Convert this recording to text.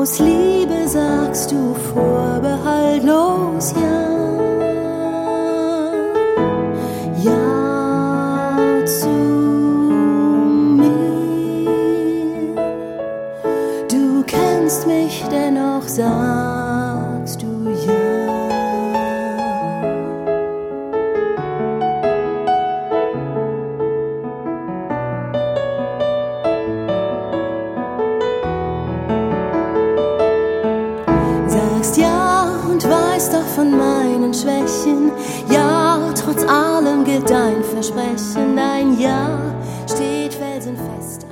Aus Liebe sagst du vorbehaltlos ja. Ja zu mir. Du kennst mich, dennoch sagst du ja. Sagst ja und weißt doch von meinen Schwächen. Ja, trotz allem gilt dein Versprechen. Dein Ja steht felsenfest.